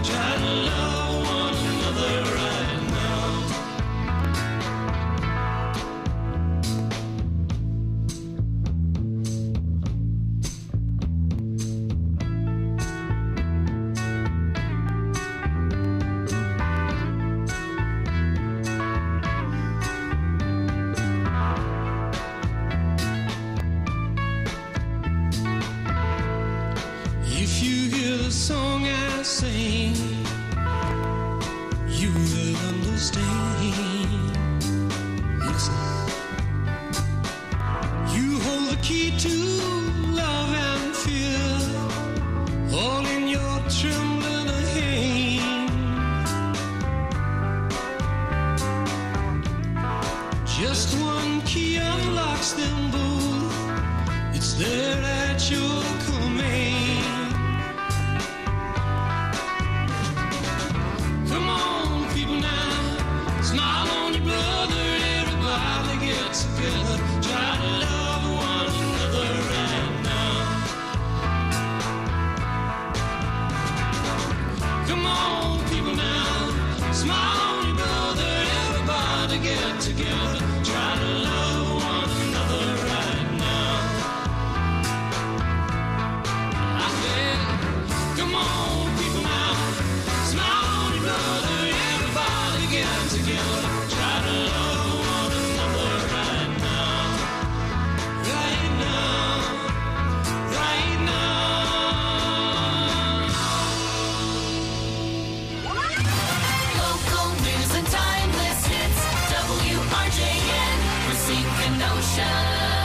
Try to love one another right now. If you hear the song I sing, you will understand. Listen. You hold the key to love and fear, all in your trembling hand. Just one key unlocks them both. It's there at your command. Come on, people now, smile on your brother, everybody get together, try to love one another right now. Come on, people now, smile on your brother, everybody get together, try to love one another right now. I said, come on, people now, smile on your brother, everybody get together, try to love one another right now. Right now, right now. Local news and timeless hits. WRJN, Racine, Kenosha.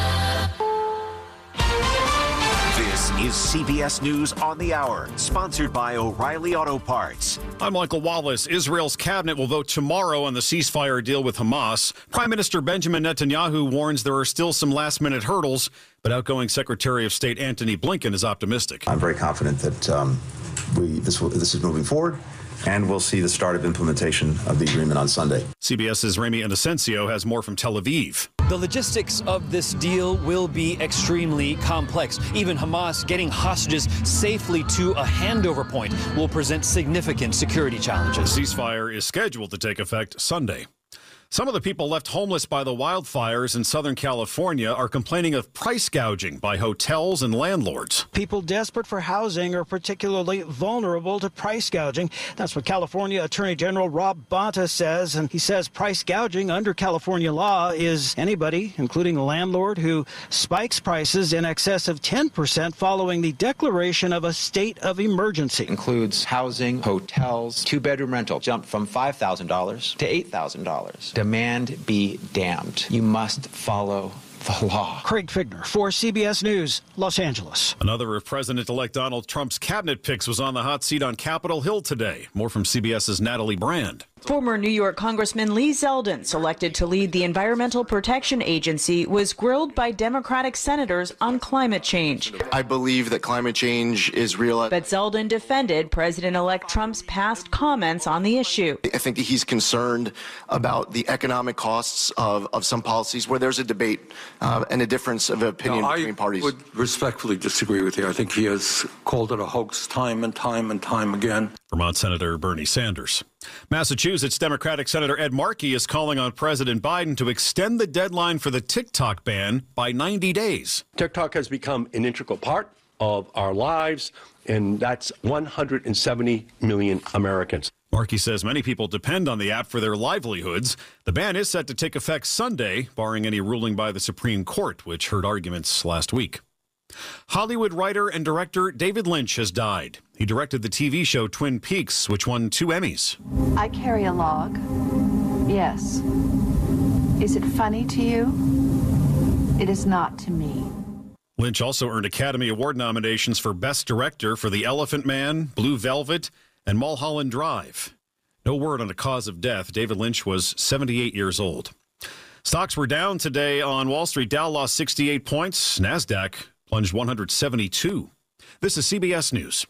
This is CBS News on the Hour, sponsored by O'Reilly Auto Parts. I'm Michael Wallace. Israel's cabinet will vote tomorrow on the ceasefire deal with Hamas. Prime Minister Benjamin Netanyahu warns there are still some last-minute hurdles, but outgoing Secretary of State Antony Blinken is optimistic. I'm very confident that this is moving forward, and we'll see the start of implementation of the agreement on Sunday. CBS's Remy Inocencio has more from Tel Aviv. The logistics of this deal will be extremely complex. Even Hamas getting hostages safely to a handover point will present significant security challenges. The ceasefire is scheduled to take effect Sunday. Some of the people left homeless by the wildfires in Southern California are complaining of price gouging by hotels and landlords. People desperate for housing are particularly vulnerable to price gouging. That's what California Attorney General Rob Bonta says. And he says price gouging under California law is anybody, including a landlord, who spikes prices in excess of 10% following the declaration of a state of emergency. Includes housing, hotels, two-bedroom rental jumped from $5,000 to $8,000. Demand be damned. You must follow the law. Craig Figner for CBS News, Los Angeles. Another of President-elect Donald Trump's cabinet picks was on the hot seat on Capitol Hill today. More from CBS's Natalie Brand. Former New York Congressman Lee Zeldin, selected to lead the Environmental Protection Agency, was grilled by Democratic senators on climate change. I believe that climate change is real. But Zeldin defended President-elect Trump's past comments on the issue. I think that he's concerned about the economic costs of some policies where there's a debate and a difference of opinion between parties. I would respectfully disagree with you. I think he has called it a hoax time and time and time again. Vermont Senator Bernie Sanders. Massachusetts Democratic Senator Ed Markey is calling on President Biden to extend the deadline for the TikTok ban by 90 days. TikTok has become an integral part of our lives, and that's 170 million Americans. Markey says many people depend on the app for their livelihoods. The ban is set to take effect Sunday, barring any ruling by the Supreme Court, which heard arguments last week. Hollywood writer and director David Lynch has died. He directed the TV show Twin Peaks, which won 2 Emmys. I carry a log. Yes. Is it funny to you? It is not to me. Lynch also earned Academy Award nominations for Best Director for The Elephant Man, Blue Velvet, and Mulholland Drive. No word on the cause of death. David Lynch was 78 years old. Stocks were down today on Wall Street. Dow lost 68 points. NASDAQ plunged 172. This is CBS News.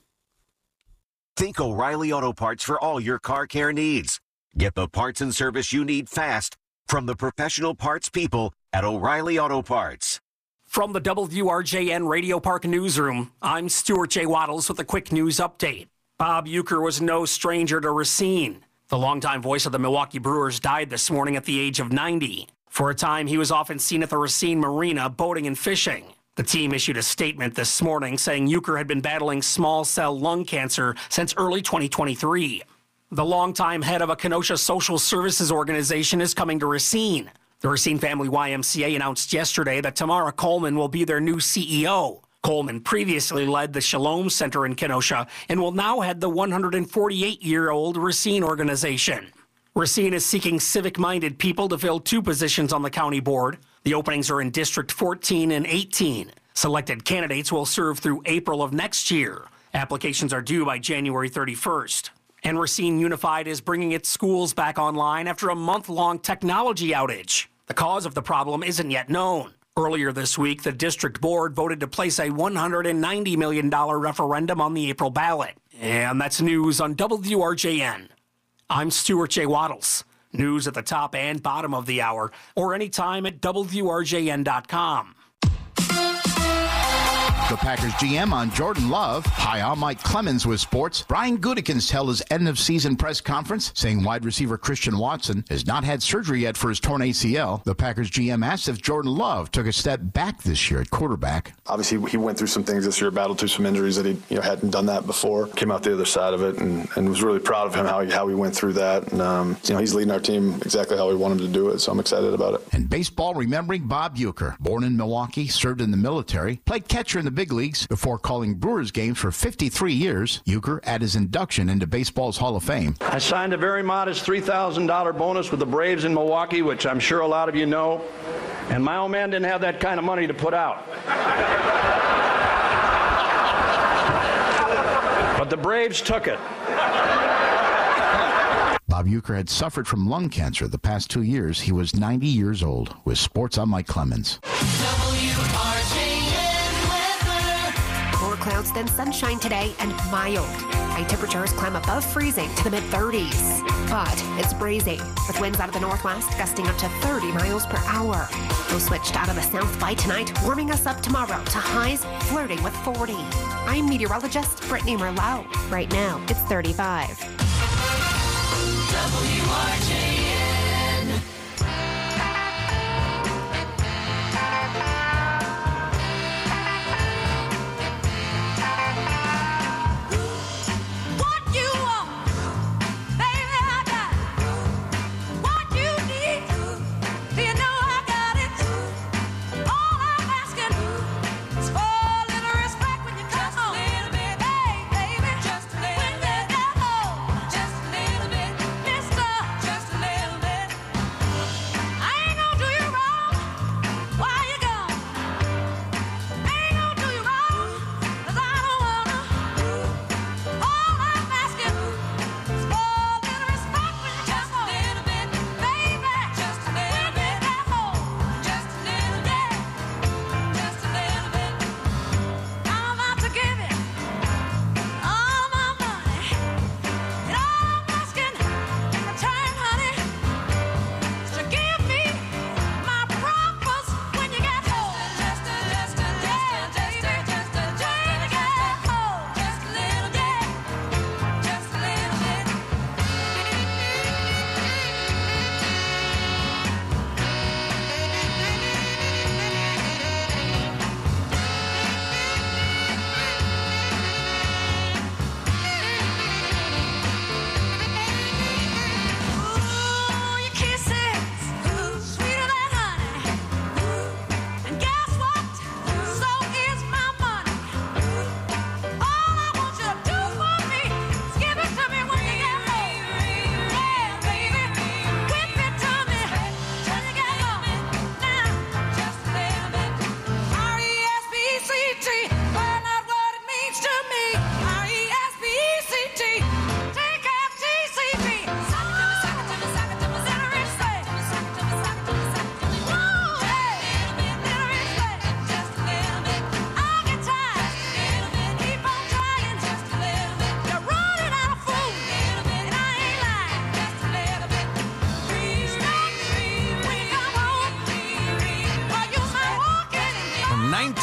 Think O'Reilly Auto Parts for all your car care needs. Get the parts and service you need fast from the professional parts people at O'Reilly Auto Parts. From the WRJN Radio Park Newsroom, I'm Stuart J. Waddles with a quick news update. Bob Uecker was no stranger to Racine. The longtime voice of the Milwaukee Brewers died this morning at the age of 90. For a time, he was often seen at the Racine Marina boating and fishing. The team issued a statement this morning saying Uecker had been battling small cell lung cancer since early 2023. The longtime head of a Kenosha social services organization is coming to Racine. The Racine Family YMCA announced yesterday that Tamara Coleman will be their new CEO. Coleman previously led the Shalom Center in Kenosha and will now head the 148-year-old Racine organization. Racine is seeking civic-minded people to fill 2 positions on the county board. The openings are in District 14 and 18. Selected candidates will serve through April of next year. Applications are due by January 31st. And Racine Unified is bringing its schools back online after a month-long technology outage. The cause of the problem isn't yet known. Earlier this week, the district board voted to place a $190 million referendum on the April ballot. And that's news on WRJN. I'm Stuart J. Waddles. News at the top and bottom of the hour, or anytime at WRJN.com. The Packers GM on Jordan Love. Hi, I'm Mike Clemens with sports. Brian Gutekunst held his end-of-season press conference, saying wide receiver Christian Watson has not had surgery yet for his torn ACL. The Packers GM asked if Jordan Love took a step back this year at quarterback. Obviously, he went through some things this year, battled through some injuries that he hadn't done that before. Came out the other side of it, and was really proud of him how he went through that. And he's leading our team exactly how we want him to do it, so I'm excited about it. And baseball, remembering Bob Uecker, born in Milwaukee, served in the military, played catcher in the big leagues before calling Brewers games for 53 years. Uecker at his induction into baseball's Hall of Fame. I signed a very modest $3,000 bonus with the Braves in Milwaukee, which I'm sure a lot of you know, and my old man didn't have that kind of money to put out. But the Braves took it. Bob Uecker had suffered from lung cancer the past 2 years. He was 90 years old. With sports, I'm Mike Clemens. More clouds than sunshine today and mild. High temperatures climb above freezing to the mid-30s. But it's breezy, with winds out of the northwest gusting up to 30 miles per hour. We'll switch out of the south by tonight, warming us up tomorrow to highs flirting with 40. I'm meteorologist Brittany Merlot. Right now, it's 35. WRJN. Just a little bit, mister. Just a little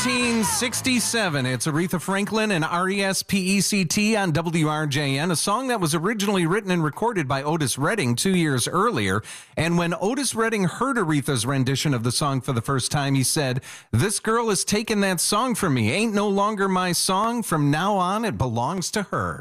1967. It's Aretha Franklin and R.E.S.P.E.C.T. on WRJN, a song that was originally written and recorded by Otis Redding 2 years earlier. And when Otis Redding heard Aretha's rendition of the song for the first time, he said, "This girl has taken that song from me. Ain't no longer my song. From now on, it belongs to her."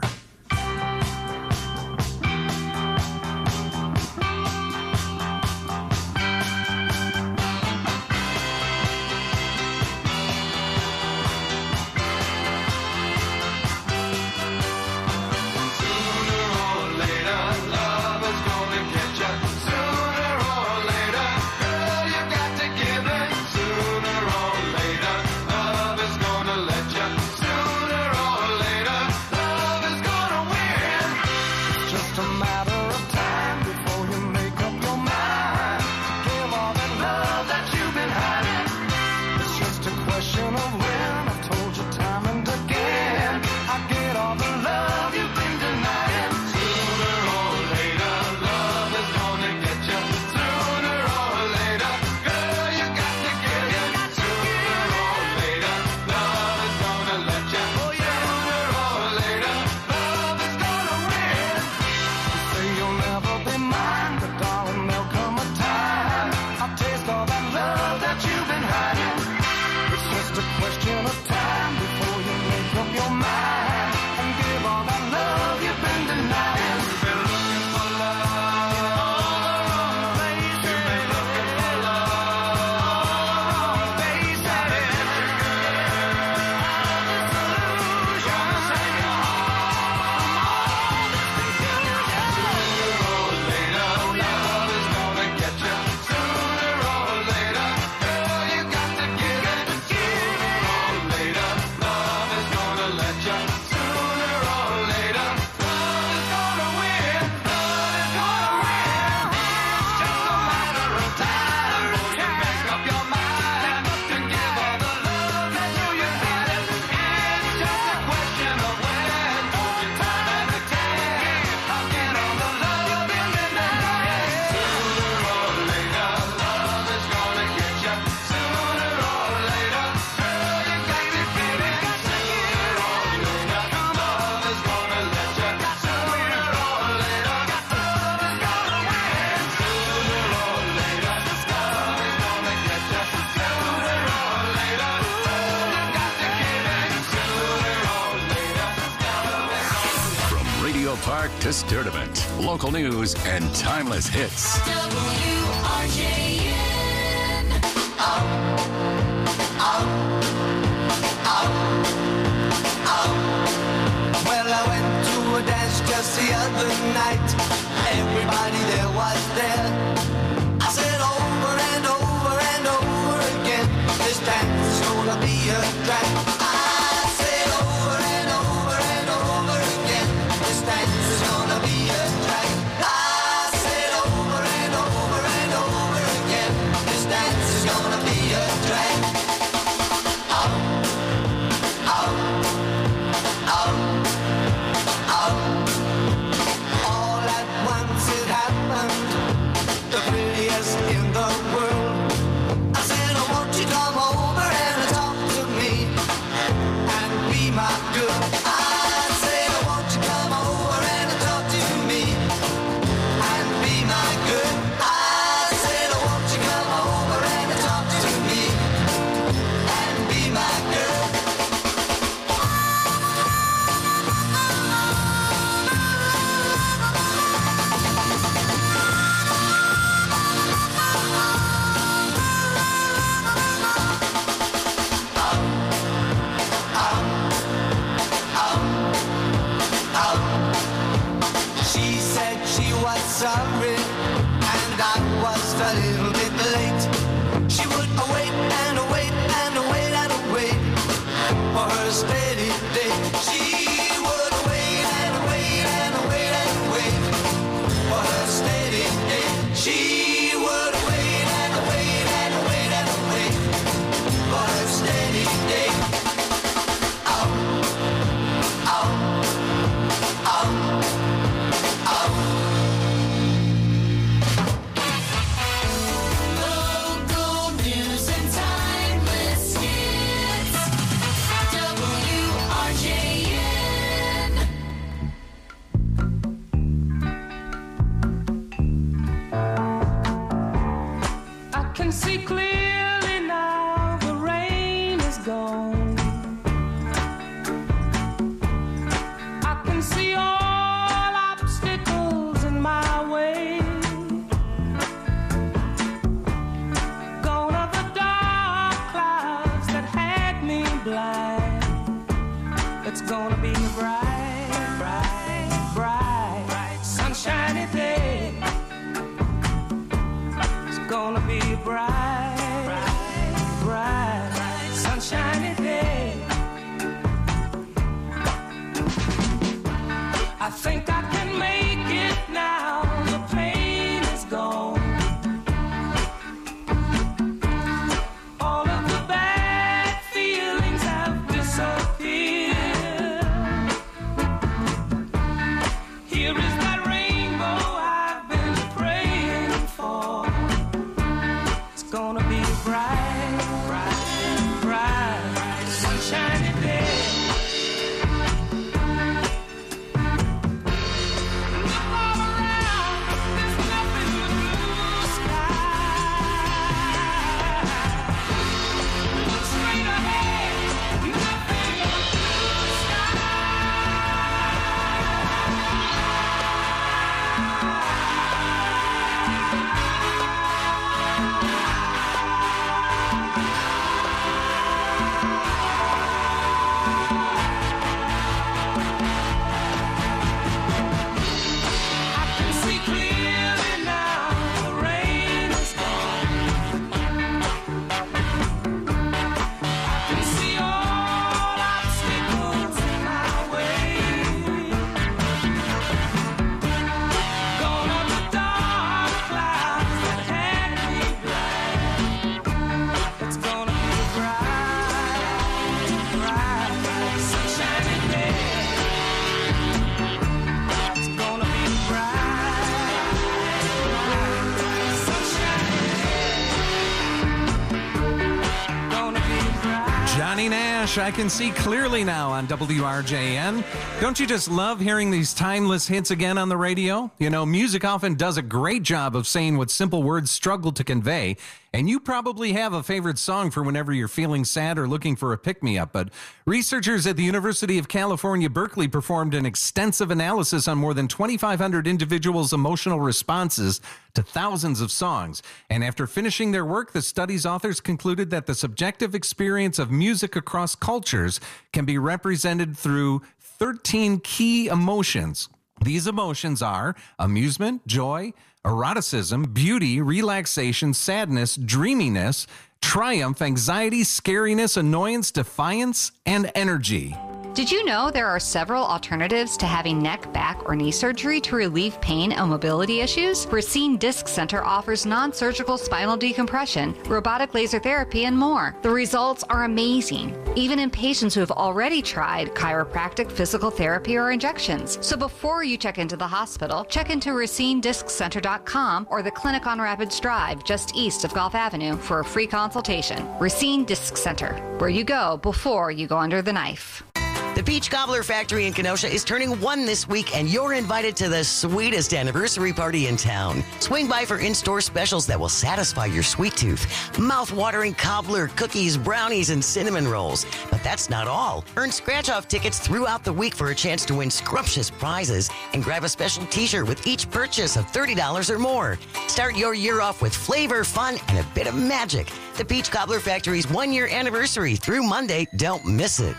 Park to Sturdivant. Local news and timeless hits. WRJN. Well, I went to a dance just the other night. Everybody there was there. I said over and over and over again, this dance is gonna be a drag. I said over and over and over again, this dance is gonna be a drag. I said over and over and over again, this dance is gonna be a drag. All at once it happened, the prettiest in the world. I said, oh, won't you come over and talk to me and be my girl? I said, oh, won't you come over and talk to me and be my girl? I said, oh, won't you come over and talk to me and be my girl? She said she was sorry, and I was a little bit late. She would wait and wait and wait and wait for her steady day. She would wait and wait and wait and wait for her steady day. She would wait and wait and wait and wait for her steady day. Local news and timeless hits. see clearly now, the rain is gone. I can see all obstacles in my way. Gone are the dark clouds that had me blind. It's gonna be a bright, bright, bright, bright, sunshiny day. It's gonna be a bright, bright, bright, sunshiny day. I think I can make it now. The pain is gone. All of the bad feelings have disappeared. Here is that rainbow I've been praying for. It's gonna be a bright, bright, bright, sunshiny day. Look all around, there's nothing but blue sky. Look straight ahead, nothing but blue sky. I can see clearly now, the rain is gone. I can see all obstacles in my way. Gone are the dark clouds that had me blind. It's gonna be a bright, bright, sunshiny day. It's gonna be a bright, bright, sunshiny day. Gonna be bright. Johnny Nash, I can see clearly now on WRJN. Don't you just love hearing these timeless hits again on the radio? You know, music often does a great job of saying what simple words struggle to convey. And you probably have a favorite song for whenever you're feeling sad or looking for a pick-me-up. But researchers at the University of California, Berkeley performed an extensive analysis on more than 2,500 individuals' emotional responses to thousands of songs. And after finishing their work, the study's authors concluded that the subjective experience of music across cultures can be represented through 13 key emotions. These emotions are amusement, joy, eroticism, beauty, relaxation, sadness, dreaminess, triumph, anxiety, scariness, annoyance, defiance, and energy. Did you know there are several alternatives to having neck, back, or knee surgery to relieve pain and mobility issues? Racine Disc Center offers non-surgical spinal decompression, robotic laser therapy, and more. The results are amazing, even in patients who have already tried chiropractic, physical therapy, or injections. So before you check into the hospital, check into RacineDiscCenter.com or the clinic on Rapids Drive, just east of Gulf Avenue, for a free consultation. Racine Disc Center, where you go before you go under the knife. The Peach Cobbler Factory in Kenosha is turning 1 this week, and you're invited to the sweetest anniversary party in town. Swing by for in-store specials that will satisfy your sweet tooth. Mouth-watering cobbler, cookies, brownies, and cinnamon rolls. But that's not all. Earn scratch-off tickets throughout the week for a chance to win scrumptious prizes and grab a special t-shirt with each purchase of $30 or more. Start your year off with flavor, fun, and a bit of magic. The Peach Cobbler Factory's 1-year anniversary through Monday. Don't miss it.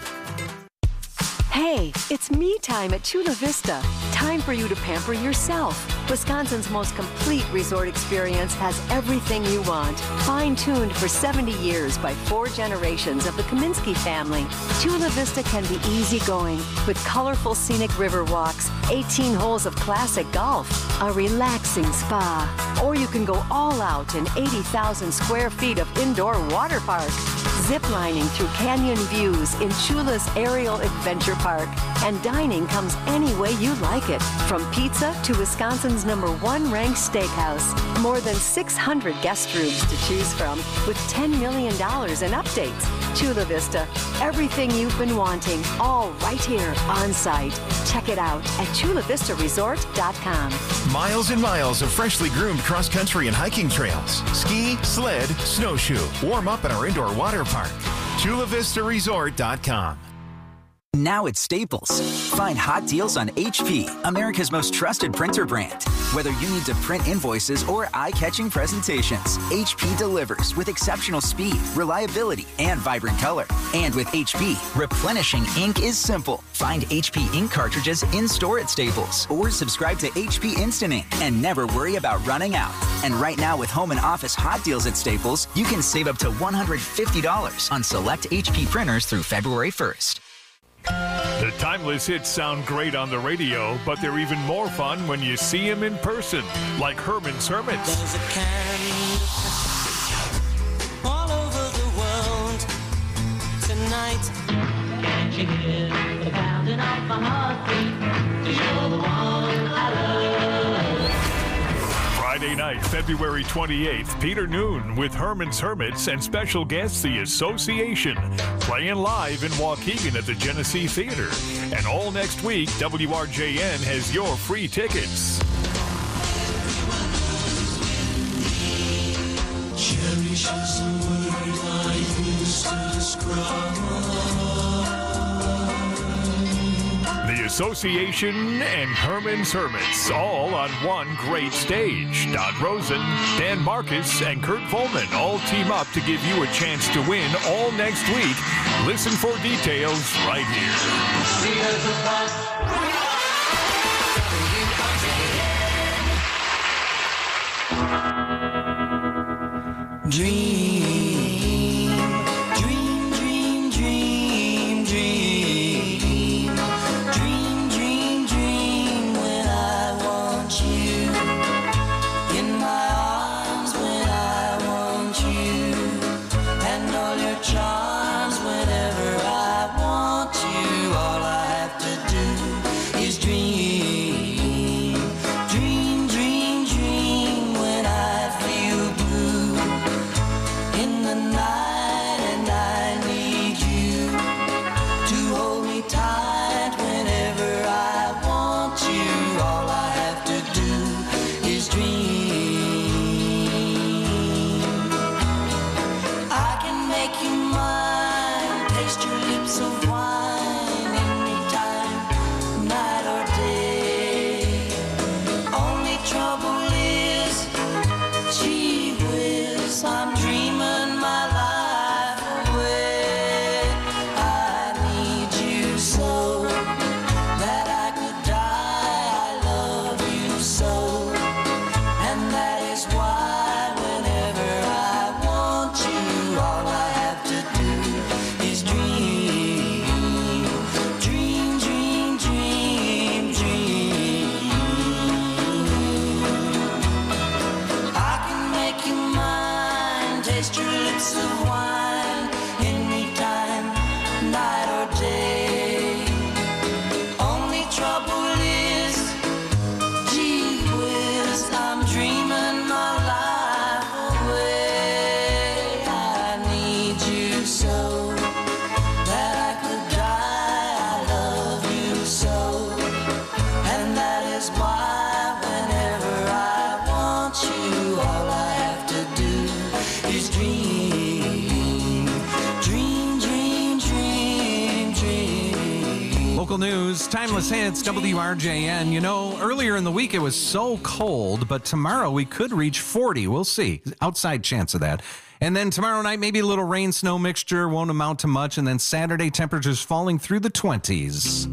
Hey, it's me time at Chula Vista. Time for you to pamper yourself. Wisconsin's most complete resort experience has everything you want. Fine-tuned for 70 years by 4 generations of the Kaminsky family. Chula Vista can be easygoing with colorful scenic river walks, 18 holes of classic golf, a relaxing spa. Or you can go all out in 80,000 square feet of indoor water park. Ziplining through canyon views in Chula's Aerial Adventure Park. And dining comes any way you like it. From pizza to Wisconsin's #1 ranked steakhouse. More than 600 guest rooms to choose from with $10 million in updates. Chula Vista, everything you've been wanting, all right here on site. Check it out at chulavistaresort.com. Miles and miles of freshly groomed cross-country and hiking trails. Ski, sled, snowshoe. Warm up at our indoor water park. chulavistaresort.com. Now at Staples, find hot deals on HP, America's most trusted printer brand. Whether you need to print invoices or eye-catching presentations, HP delivers with exceptional speed, reliability, and vibrant color. And with HP, replenishing ink is simple. Find HP ink cartridges in-store at Staples or subscribe to HP Instant Ink and never worry about running out. And right now with home and office hot deals at Staples, you can save up to $150 on select HP printers through February 1st. The timeless hits sound great on the radio, but they're even more fun when you see them in person, like Herman's Hermits. There's a kind of all over the world tonight. Can't you hear the pounding of my heartbeat? 'Cause you're the one I love. Friday night, February 28th, Peter Noon with Herman's Hermits and special guest The Association, playing live in Waukegan at the Genesee Theater. And all next week, WRJN has your free tickets. Cherish is a word I use to describe. The Association and Herman's Hermits, all on one great stage. Don Rosen, Dan Marcus, and Kurt Volman all team up to give you a chance to win all next week. Listen for details right here. Dream, dream, dream, dream, dream. Dream, dream, dream when I want you. In my arms when I want you. And all your charms whenever I want you. All I have to do is dream. Dream, dream, dream when I feel blue. In the night and I need you to hold me tight whenever I want you. All I have to do is dream. I can make you mine, taste your lips of wine anytime, night or day. Only trouble is, gee whiz, I'm dreaming my life away. I need you so that I could die. I love you so, and that is why whenever I want you, all I have to do is dream. Dream, dream, dream, dream. I can make you mine, taste your lips of wine anytime, night or day. Only trouble is, gee whiz, I'm dreaming my life away. I need you so that I could die. I love you so, and that is why whenever I want you, all I have to do is dream. Dream, dream, dream, dream. Local news, timeless hits, WRJN. You know, earlier in the week it was so cold, but tomorrow we could reach 40. We'll see. Outside chance of that. And then tomorrow night, maybe a little rain snow mixture, won't amount to much. And then Saturday, temperatures falling through the 20s.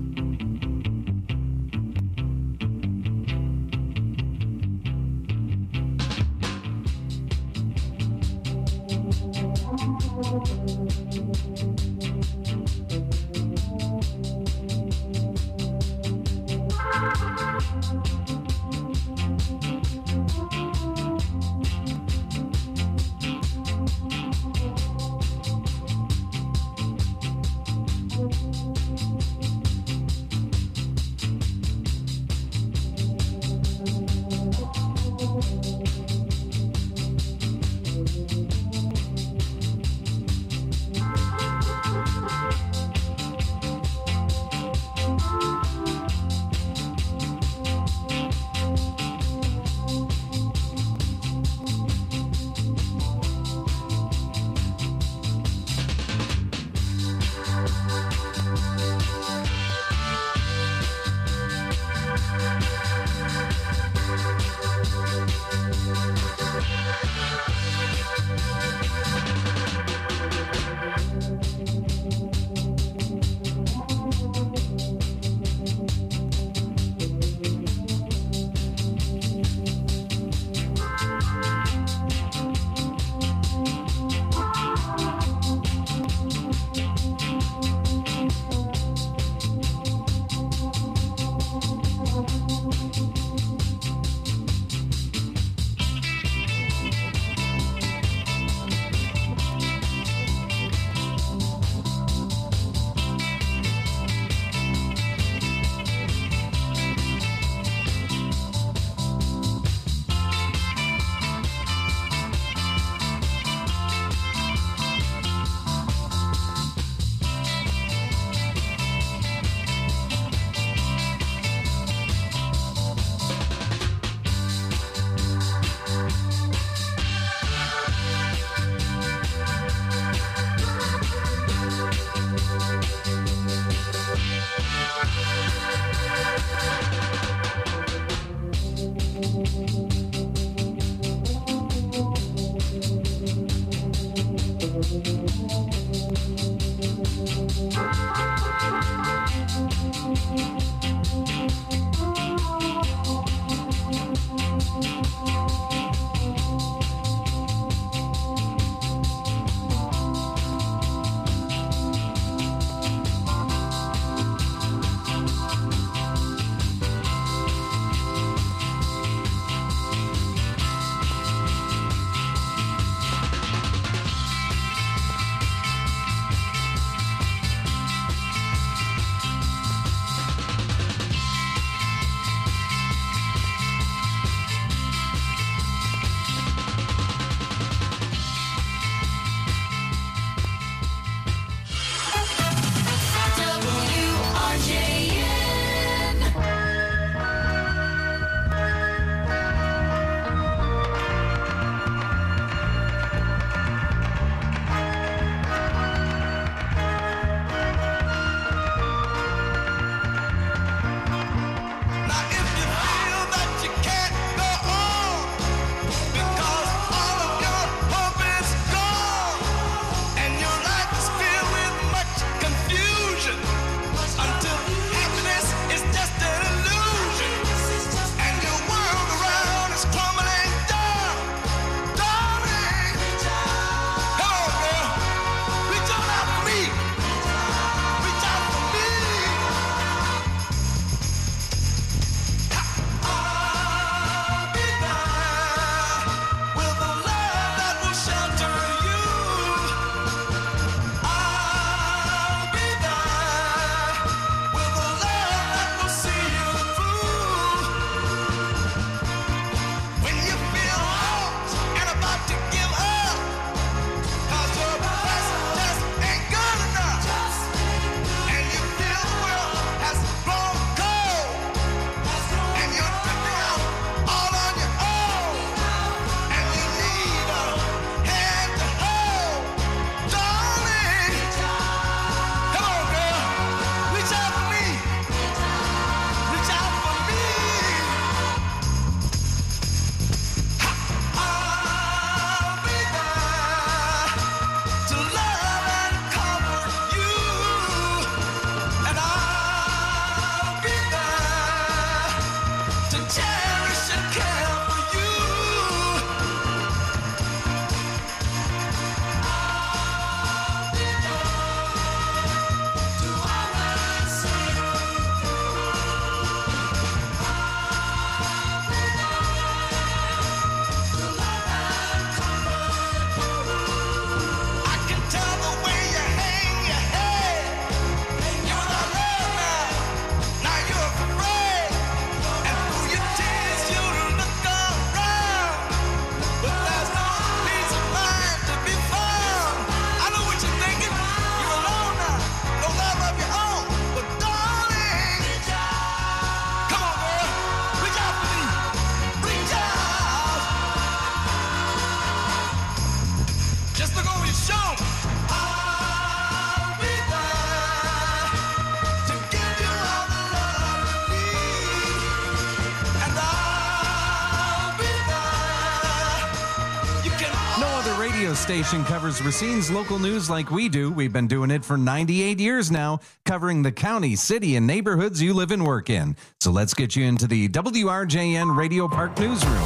Station covers Racine's local news like we do. We've been doing it for 98 years now, covering the county, city, and neighborhoods you live and work in. So let's get you into the WRJN Radio Park newsroom.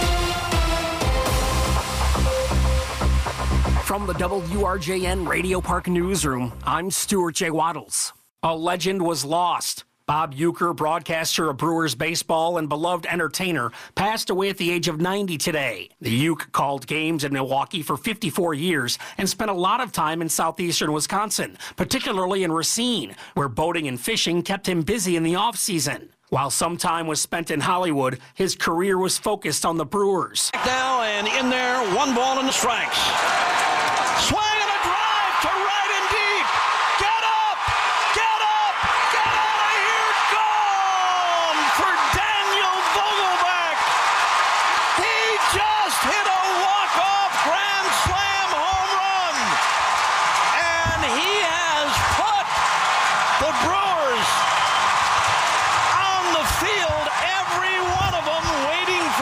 From the WRJN Radio Park newsroom, I'm Stuart J. Waddles. A legend was lost. Bob Uecker, broadcaster of Brewers baseball and beloved entertainer, passed away at the age of 90 today. The Ueck called games in Milwaukee for 54 years and spent a lot of time in southeastern Wisconsin, particularly in Racine, where boating and fishing kept him busy in the off-season. While some time was spent in Hollywood, his career was focused on the Brewers. Now and in there, 1 ball and the strikes. Swing and a drive to right and deep. Get up! Get up! Get out of here! Gone for Daniel Vogelbach. He just hit a walk-off grand slam home run. And he has put the Brewers on the field, every one of them waiting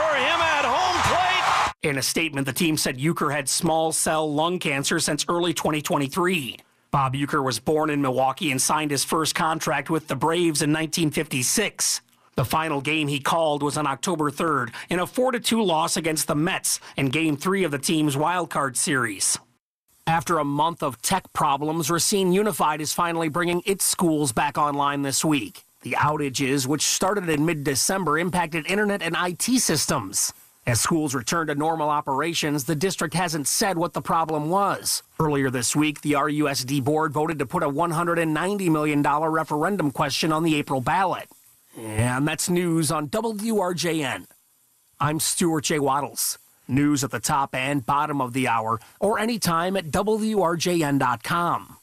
In a statement, the team said Euchre had small cell lung cancer since early 2023. Bob Euchre was born in Milwaukee and signed his first contract with the Braves in 1956. The final game he called was on October 3rd in a 4-2 loss against the Mets in Game 3 of the team's wildcard series. After a month of tech problems, Racine Unified is finally bringing its schools back online this week. The outages, which started in mid-December, impacted internet and IT systems. As schools return to normal operations, the district hasn't said what the problem was. Earlier this week, the RUSD board voted to put a $190 million referendum question on the April ballot. And that's news on WRJN. I'm Stuart J. Waddles. News at the top and bottom of the hour, or anytime at WRJN.com.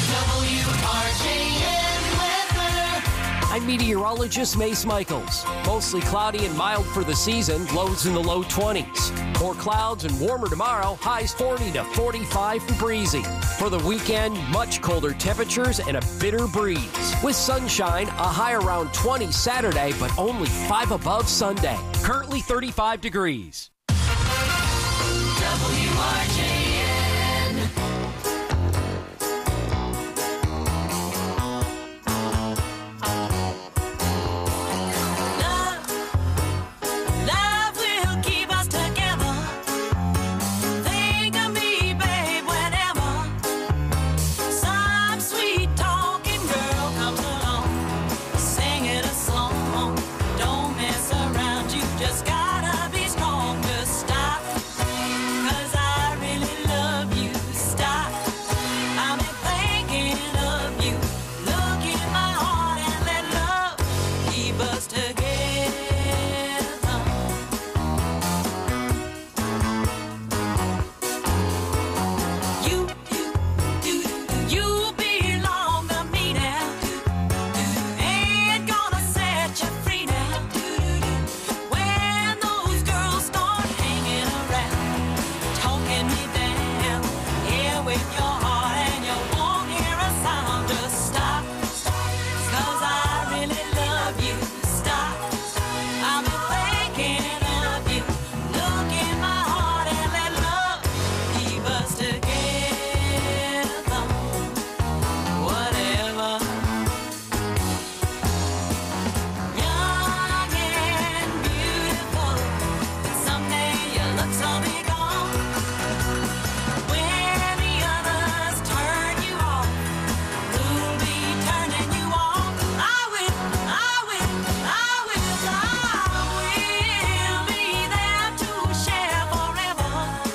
I'm meteorologist Mace Michaels. Mostly cloudy and mild for the season, lows in the low 20s. More clouds and warmer tomorrow, highs 40 to 45 and breezy. For the weekend, much colder temperatures and a bitter breeze. With sunshine, a high around 20 Saturday, but only 5 above Sunday. Currently 35 degrees. WRJN. Love will keep us together. Think of me, babe, whenever some sweet talking girl comes along, singing a song. Don't mess around, you just gotta be strong to stop. 'Cause I really love you, stop. I've been thinking of you. Look in my heart and let love keep us together. You belong to me now. Ain't gonna set you free now. When those girls start hanging around, talking me down, yeah, with your heart and you won't hear a sound, just stop. 'Cause I really love you, stop. I've been thinking of you. Look in my heart and let love keep us together. Whatever. Young and beautiful, someday your looks will be gone. When the others turn you off, who'll be turning you on? I will be there to share forever.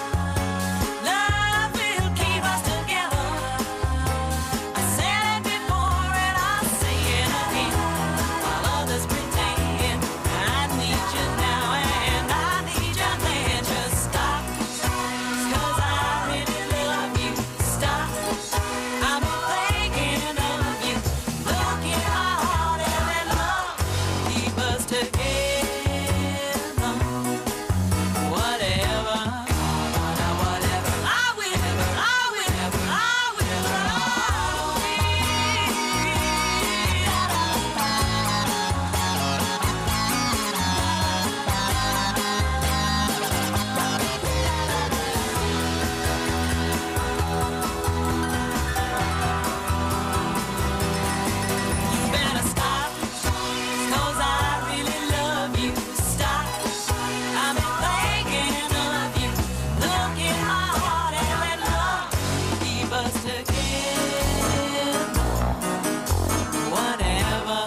Love will keep us together. I said it before and I'll say it again. While others pretend, I need you now and I need you then. Just stop. 'Cause I really love you. Stop. I've been thinking of you. Look in my heart and let love keep us together. Whatever. I will. You better stop. 'Cause I really love you. Stop. I've been thinking of you. Look in my heart and let love keep us together. Whatever.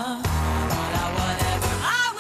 I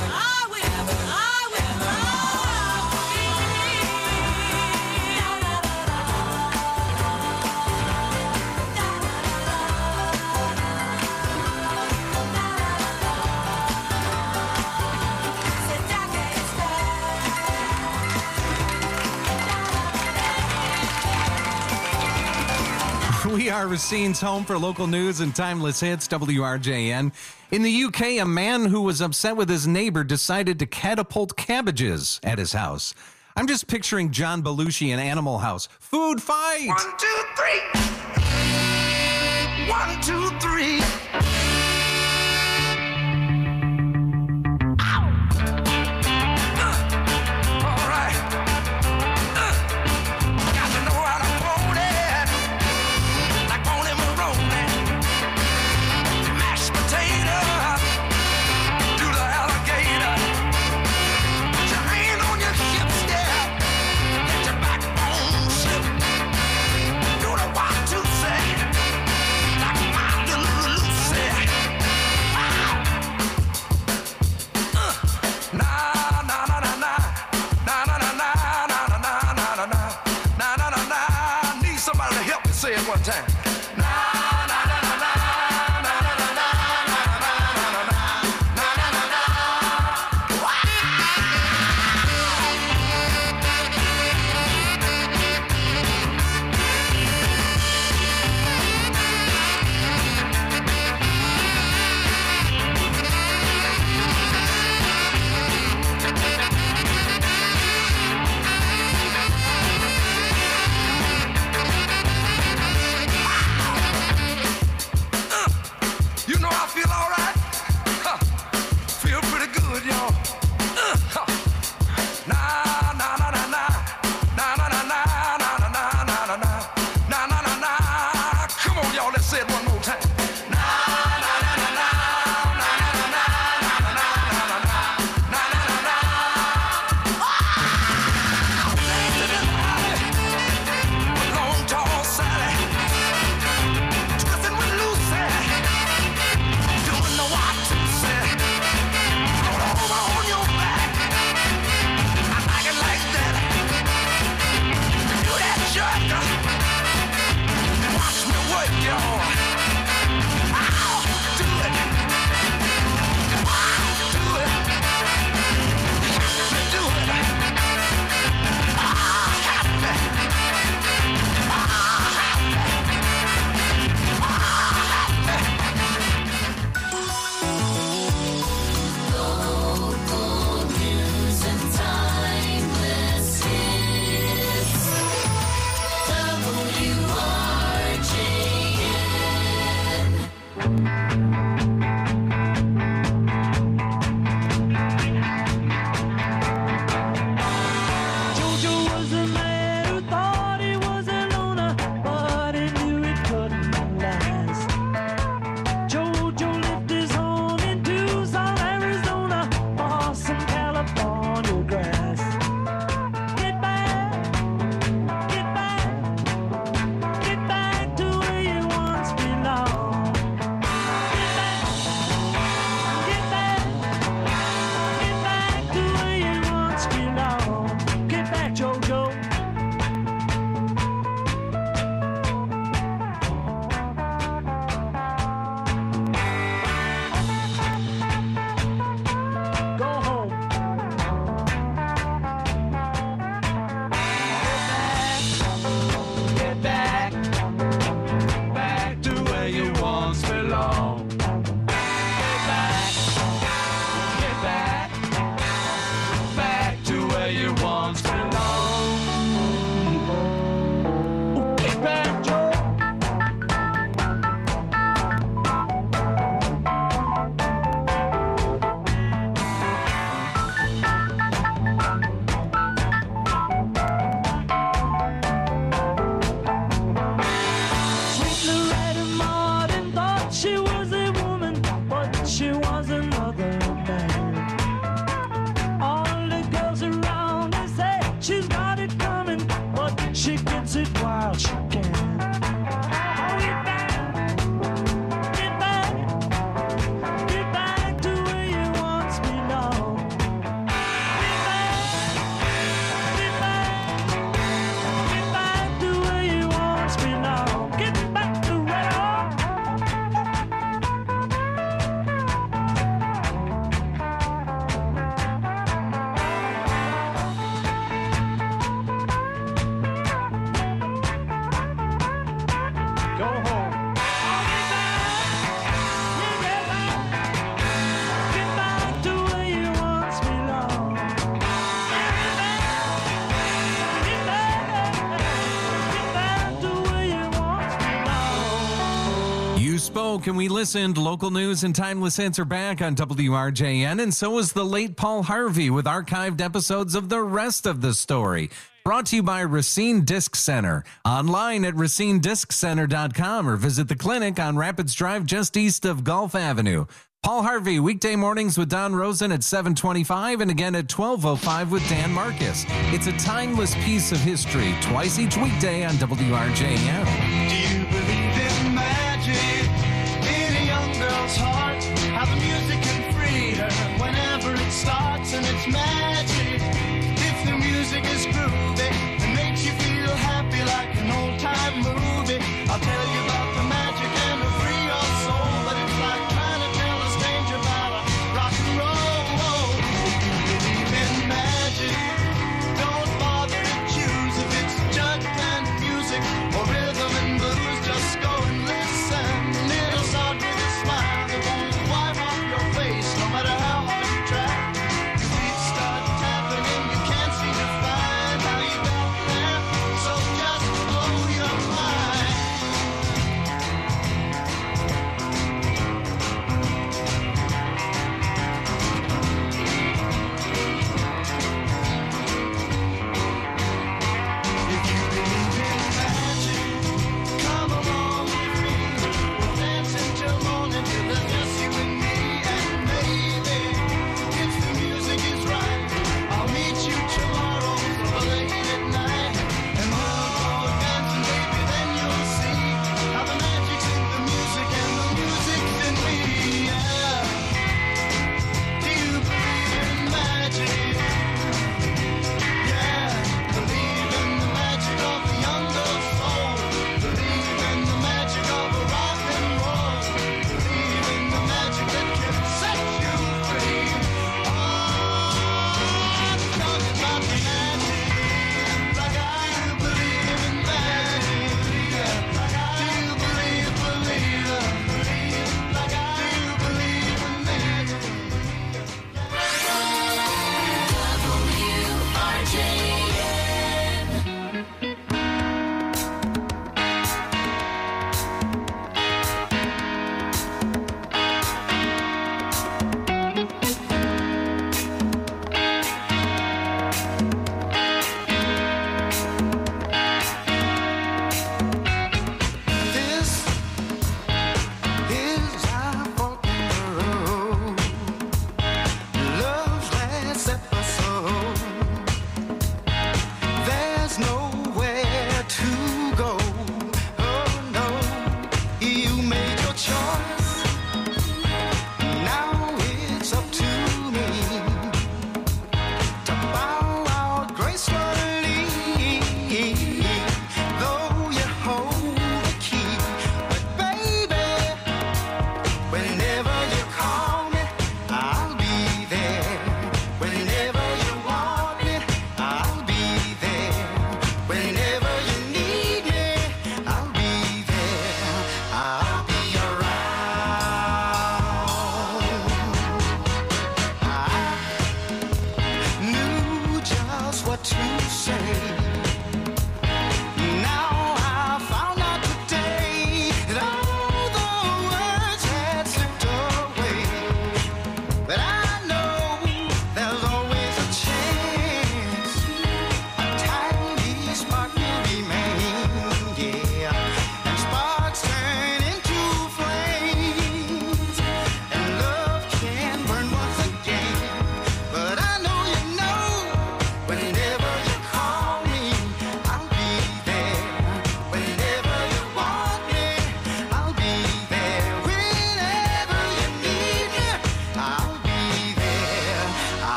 We are Racine's home for local news and timeless hits, WRJN. In the UK, a man who was upset with his neighbor decided to catapult cabbages at his house. I'm just picturing John Belushi in Animal House. Food fight! 1, 2, 3. 1, 2, 3. All right. time. Na na na na na na na na na na na na na na. You know I feel all right. Huh. Feel pretty good, y'all. Huh. Na na na na na na na na na na na na na na na na na na. Come on, y'all. Let's say it one more time. Na na na na na na na na na na na na na na. Long tall Sally, twisting with Lucy. Doing the what to say. Roll over on your back. I like it like that. Do that jerk. Watch me work, y'all. Ow, do it. Ow, do it. Happy, do it. Ah, happy. Ah, Local news and timeless hits. WRJN. Jojo was a man who thought he was a loner, but he knew it couldn't last. Jojo lived his home in Tucson, Arizona, for some California grass. Get back, get back, get back to where you once belonged. Get back, get back, get back to where you once belonged. Get back, Jojo. Go home. Get back, back to where you once belonged. Get back, back to where you once belonged. Get back, Joe. Sweet Loretta Martin thought she was a woman, but she was another man. All the girls around her say she's got it coming, but she gets it while she can. Oh, get back, get back, get back to where you once belonged. Get back, get back, get back to where you once belonged. Get back to where go home. Get back to where you once belonged. Get back to where you once belonged. You spoke and we listened. Local news and timeless hits are back on WRJN, and so is the late Paul Harvey with archived episodes of the rest of the story. Brought to you by Racine Disc Center. Online at racinedisccenter.com or visit the clinic on Rapids Drive just east of Gulf Avenue. Paul Harvey, weekday mornings with Don Rosen at 7:25 and again at 12:05 with Dan Marcus. It's a timeless piece of history, twice each weekday on WRJN. Do you believe in magic in a young girl's heart? How the music can free her whenever it starts, and it's magic. If the music is groovy and makes you feel happy like an old-time movie, I'll tell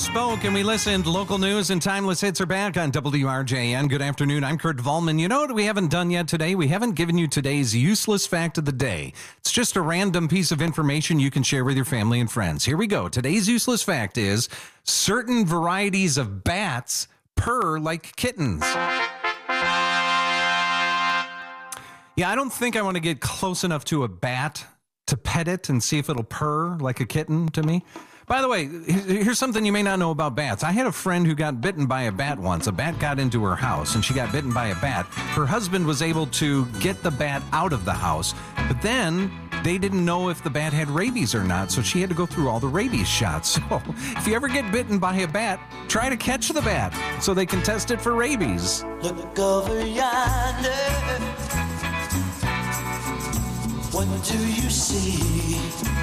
spoke and we listened. Local news and timeless hits are back on WRJN. Good afternoon. I'm Kurt Volman. You know what we haven't done yet today? We haven't given you today's useless fact of the day. It's just a random piece of information you can share with your family and friends. Here we go. Today's useless fact is certain varieties of bats purr like kittens. Yeah, I don't think I want to get close enough to a bat to pet it and see if it'll purr like a kitten to me. By the way, here's something you may not know about bats. I had a friend who got bitten by a bat once. A bat got into her house, and she got bitten by a bat. Her husband was able to get the bat out of the house, but then they didn't know if the bat had rabies or not, so she had to go through all the rabies shots. So if you ever get bitten by a bat, try to catch the bat so they can test it for rabies. Look over yonder. What do you see?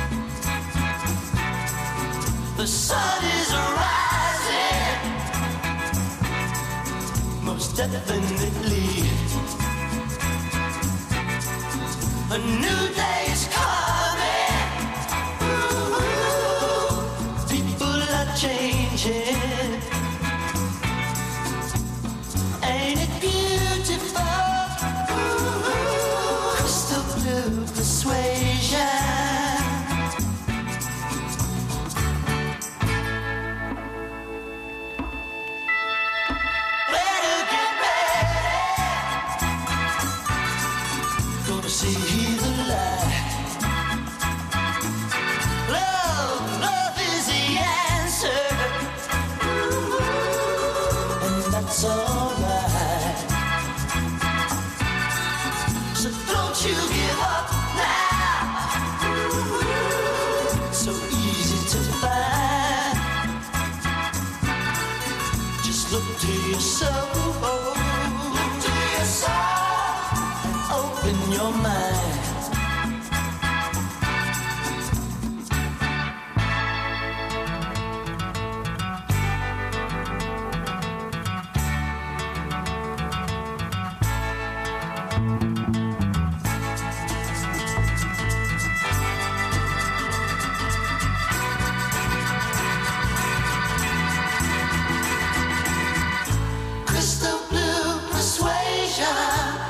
The sun is rising, most definitely. A new day is coming. Ooh, people are changing. Ain't it beautiful? Ooh, crystal blue persuasion. See the light. Love is the answer, and that's alright. So don't you give up now. So easy to find. Just look to your soul. Look to your soul. Open your mind. Crystal blue persuasion.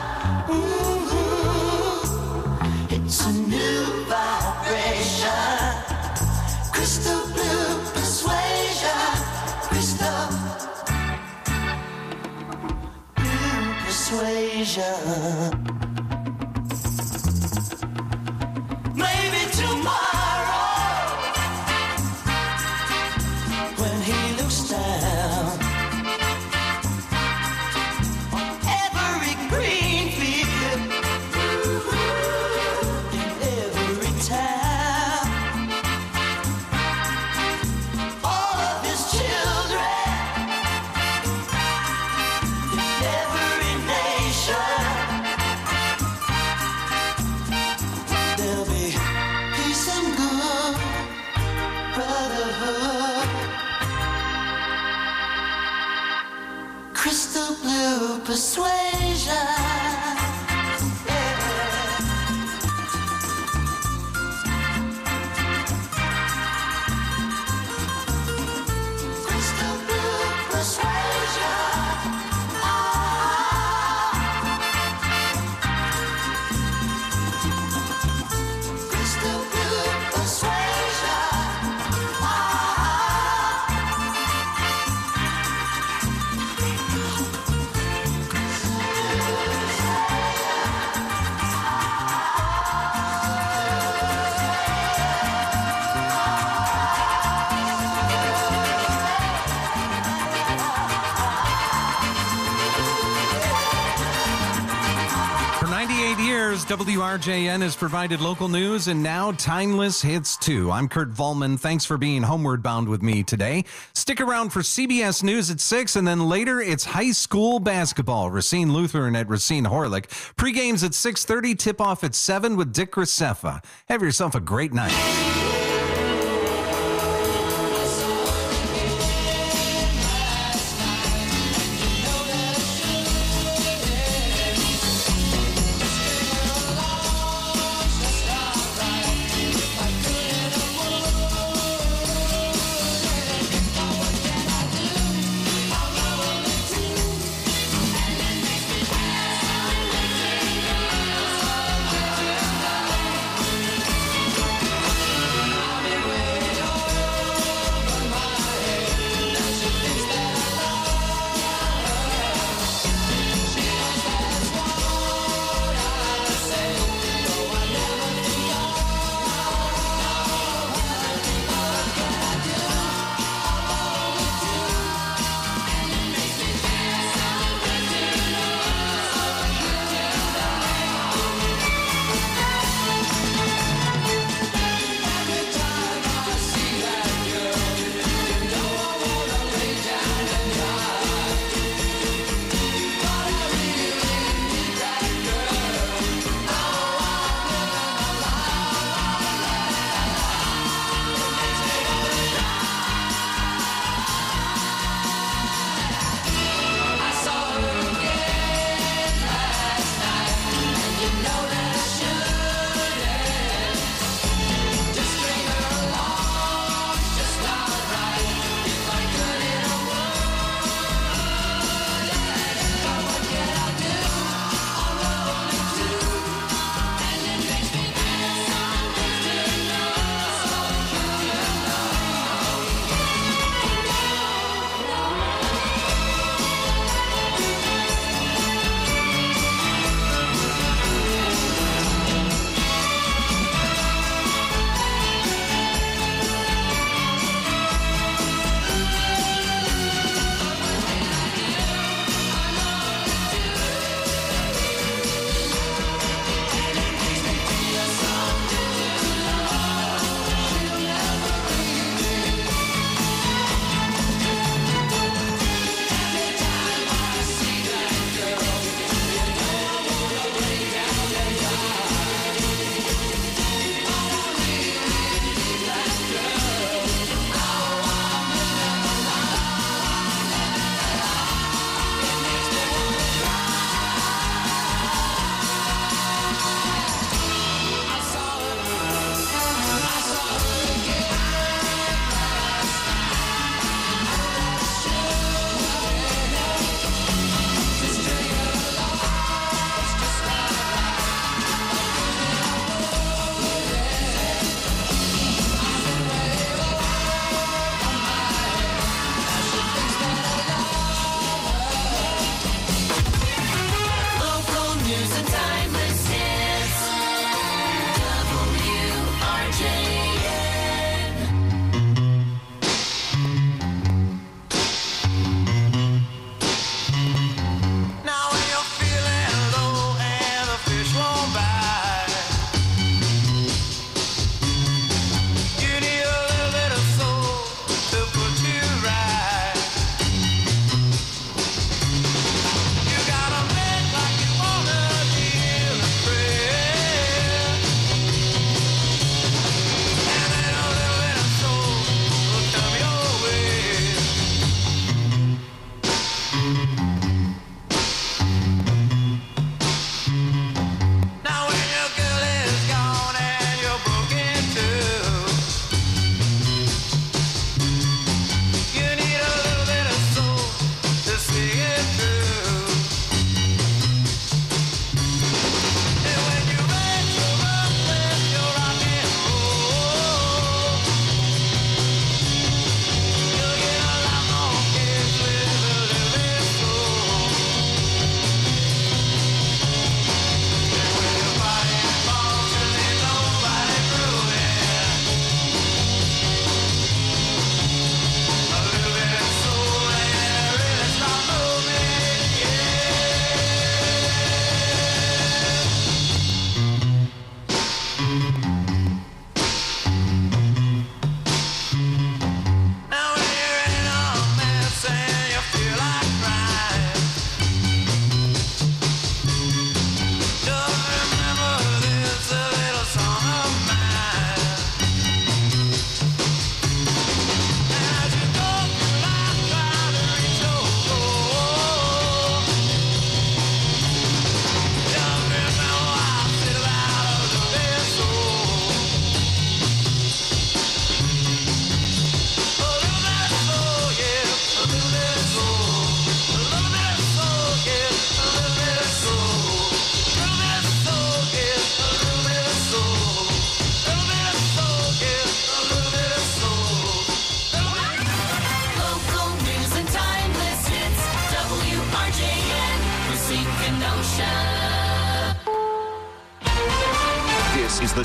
It's a new vibration. Crystal blue persuasion. Crystal blue persuasion. Maybe tomorrow, when he looks down on every green field, crystal blue persuasion. Crystal blue persuasion. Crystal blue persuasion. WRJN has provided local news and now timeless hits too. I'm Kurt Volman. Thanks for being homeward bound with me today. Stick around for CBS News at 6, and then later it's high school basketball. Racine Lutheran at Racine Horlick. Pre-games at 6:30, tip-off at 7 with Dick Graceffa. Have yourself a great night.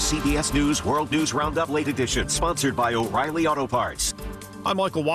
CBS News World News Roundup Late Edition, sponsored by O'Reilly Auto Parts. I'm Michael Watson.